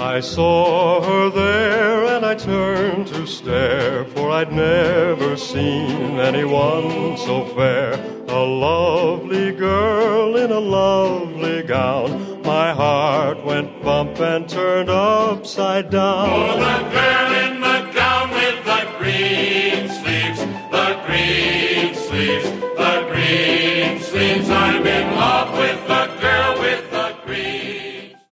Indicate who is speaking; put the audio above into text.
Speaker 1: I saw her there and I turned to stare, for I'd never seen anyone so fair. A lovely girl in a lovely gown. My heart went bump and turned upside down.
Speaker 2: Oh, the girl in